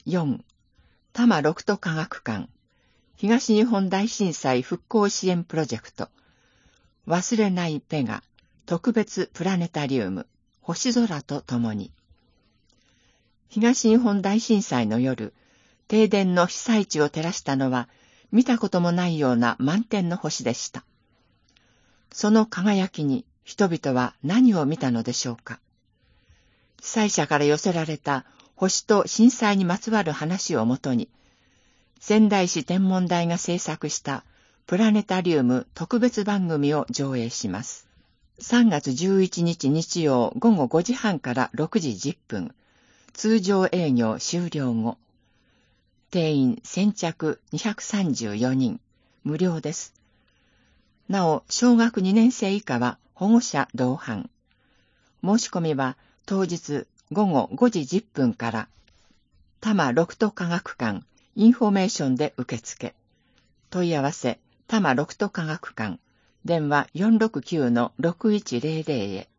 4. 多摩六都科学館東日本大震災復興支援プロジェクト忘れないペガ特別プラネタリウム星空とともに。東日本大震災の夜、停電の被災地を照らしたのは見たこともないような満天の星でした。その輝きに人々は何を見たのでしょうか。被災者から寄せられた星と震災にまつわる話をもとに、仙台市天文台が制作したプラネタリウム特別番組を上映します。3月11日日曜午後5時半から6時10分、通常営業終了後。定員先着234人、無料です。なお、小学2年生以下は保護者同伴。申し込みは当日午後5時10分から、多摩六都科学館インフォメーションで受付。問い合わせ、多摩六都科学館、電話 469-6100 へ。